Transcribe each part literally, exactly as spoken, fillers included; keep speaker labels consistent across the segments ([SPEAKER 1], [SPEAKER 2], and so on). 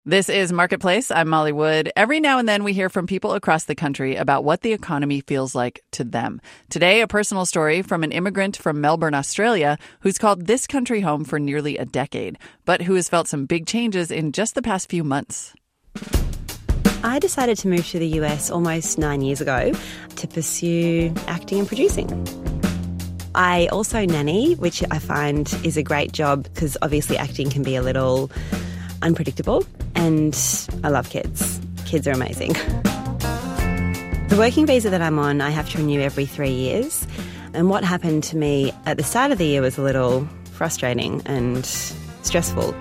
[SPEAKER 1] This is Marketplace. I'm Molly Wood. Every now and then we hear from people across the country about what the economy feels like to them. Today, a personal story from an immigrant from Melbourne, Australia, who's called this country home for nearly a decade, but who has felt some big changes in just the past few months.
[SPEAKER 2] I decided to move to the U S almost nine years ago to pursue acting and producing. I also nanny, which I find is a great job because obviously acting can be a little unpredictable, and I love kids. Kids are amazing. The working visa that I'm on, I have to renew every three years. And what happened to me at the start of the year was a little frustrating and stressful.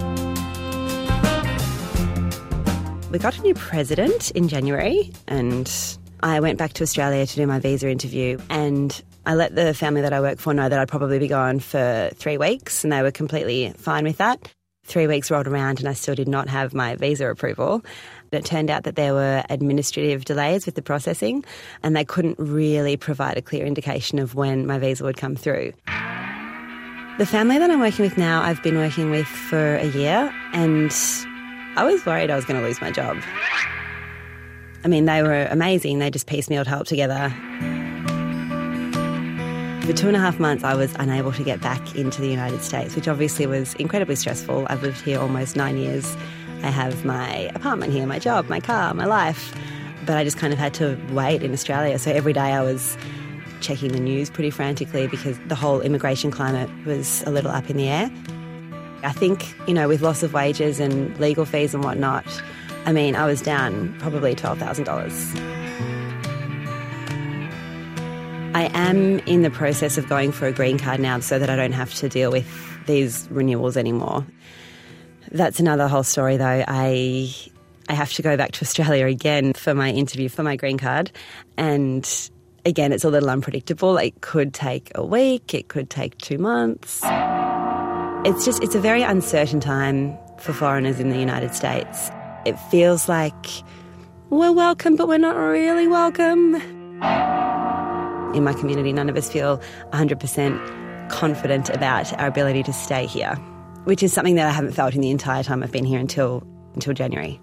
[SPEAKER 2] We got a new president in January, and I went back to Australia to do my visa interview, and I let the family that I work for know that I'd probably be gone for three weeks, and they were completely fine with that. Three weeks rolled around and I still did not have my visa approval. It turned out that there were administrative delays with the processing, and they couldn't really provide a clear indication of when my visa would come through. The family that I'm working with now, I've been working with for a year, and I was worried I was going to lose my job. I mean, they were amazing. They just piecemealed help together. For two and a half months, I was unable to get back into the United States, which obviously was incredibly stressful. I've lived here almost nine years. I have my apartment here, my job, my car, my life. But I just kind of had to wait in Australia. So every day I was checking the news pretty frantically because the whole immigration climate was a little up in the air. I think, you know, with loss of wages and legal fees and whatnot, I mean, I was down probably twelve thousand dollars. I am in the process of going for a green card now so that I don't have to deal with these renewals anymore. That's another whole story, though. I I have to go back to Australia again for my interview for my green card. And again, it's a little unpredictable. It could take a week. It could take two months. It's just, it's a very uncertain time for foreigners in the United States. It feels like we're welcome, but we're not really welcome. In my community, none of us feel one hundred percent confident about our ability to stay here, which is something that I haven't felt in the entire time I've been here until until January.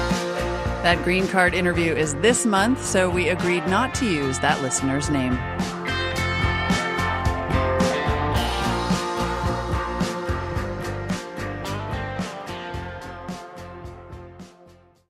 [SPEAKER 1] That green card interview is this month, so we agreed not to use that listener's name.